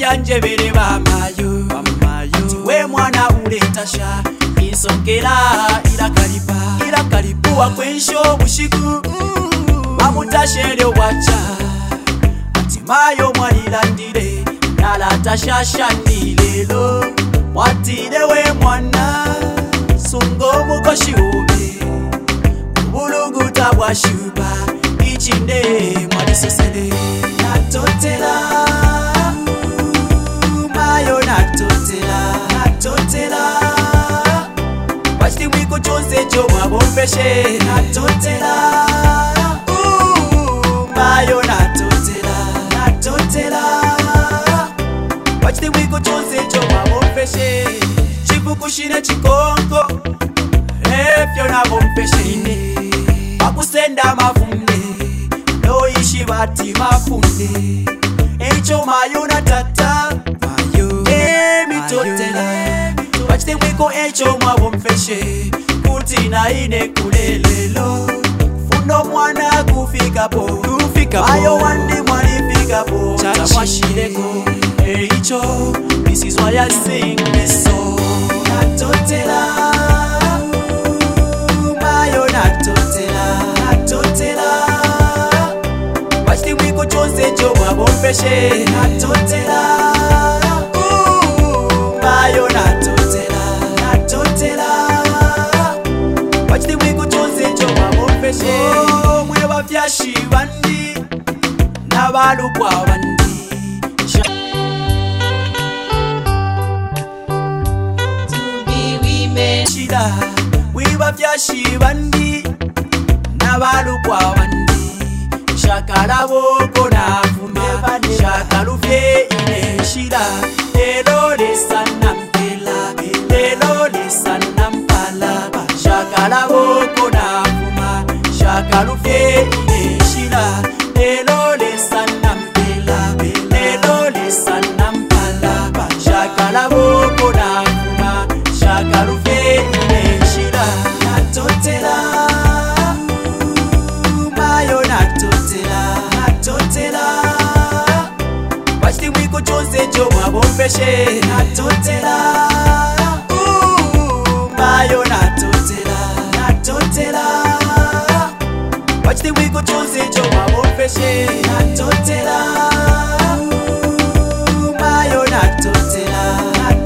byanje bere bamayo we mwana uletasha insongera ila kalipuwa kwensho bushiku bamutashere wacha atimayo mwalilandire nalatasha nilelo mwatire we mwana sungo mukoshi ube ubuluguta bwashuba ichinde mwalisosele natotela mayo natotela wachiti mwiko chose cho mwabompeshe natotela mayo natotela wachiti mwiko chose cho mwabompeshe chipukushine chikongo efyo nabompeshe akusenda mafunde noishi bati mafunde echo mayo natata mitotela wachite mwiko echo mwabomfeshe kuti naine kulelelo funo mwana kufikapo ayo wandi mwalifikapo chamwashileko echo this is why I sing this song natotela mayo natotela wachite mwiko chose cho mwabomfeshe natotela mayo natotela wachiti mwiko chose cho mwabomfeshe mwe bafyashi bandi n'abalukwa bandi shida mwe bafyashi bandi n'abalukwa bandi shakalaboko nafuma shakalufye ine shida elo lesana shakalaboko nafuma shakalufye ineshira lelo lesana mpala shakalaboko nafuma shakalufye ineshira natotela mayo natotela wachiti mwiko chose cho mwabompeshe natotela mayo natotela wachiti mwiko chose cho mwabompeshe natotela mayo natotela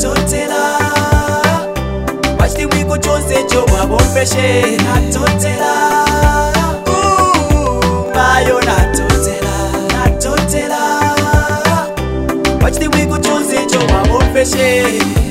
wachiti mwiko chose cho mwabompeshe natotela mayo natotela wachiti mwiko chose cho mwabompeshe